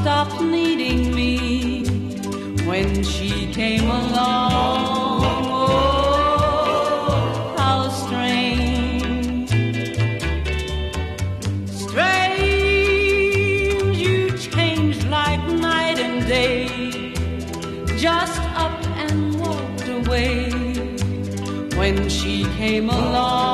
stopped needing me when she came along. Oh, how strange, strange, you changed like night and day, just up and walked away when she came along.